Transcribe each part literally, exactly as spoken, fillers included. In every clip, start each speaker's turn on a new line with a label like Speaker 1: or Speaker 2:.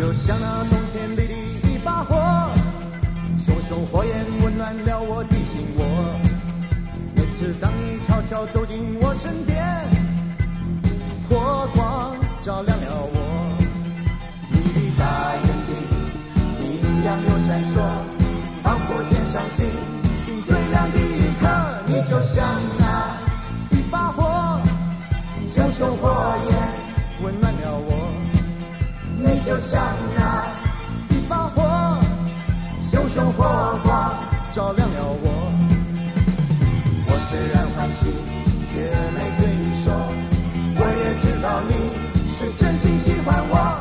Speaker 1: 就像那冬天里的一把火，熊熊火焰温暖了我的心窝。每次当你悄悄走进我身边，火光照亮了我。你的大眼睛明亮又闪烁，仿佛天上星星最亮的一颗。你就像那一把火，熊熊火焰温暖了我。你就像那一把火，熊熊火光照亮了我。我虽然欢喜，却没对你说，我也知道你是真心喜欢我。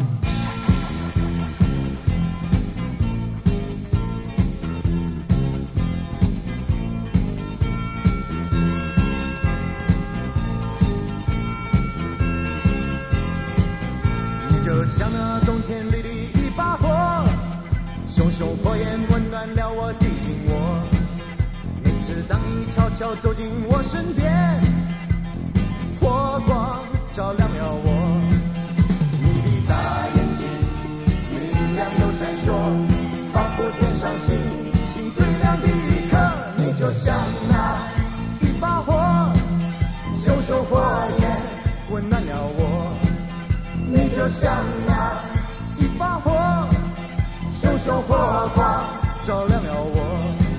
Speaker 1: 就像那冬天里的一把火，熊熊火焰温暖了我的心窝。每次当你悄悄走进我身边，火光照亮了我。你的大眼睛明亮又闪烁，仿佛天上星星最亮的一颗。你就像那一把火，熊熊火焰温暖了我。你就像那一把火，熊熊火光照亮了我。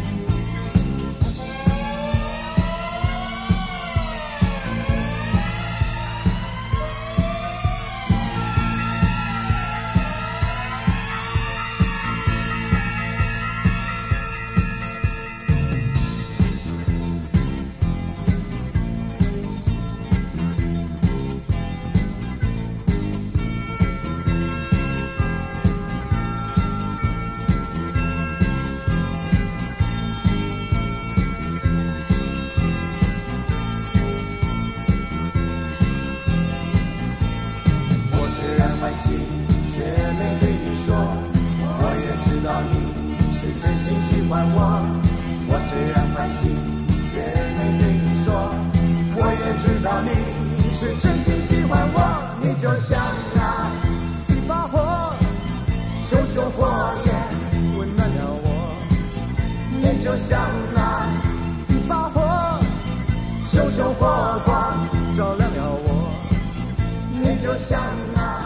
Speaker 1: 却没对你说，我也知道你是真心喜欢我。我虽然欢喜，却没对你说，我也知道你是真心喜欢我。你就像那一把火，熊熊火焰温暖了我。你就像那一把火，熊熊火光照亮了我。你就像那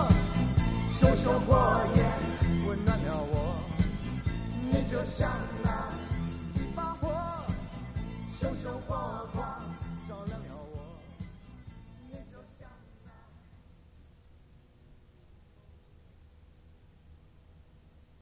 Speaker 1: 熊熊火焰温暖了我。你就像那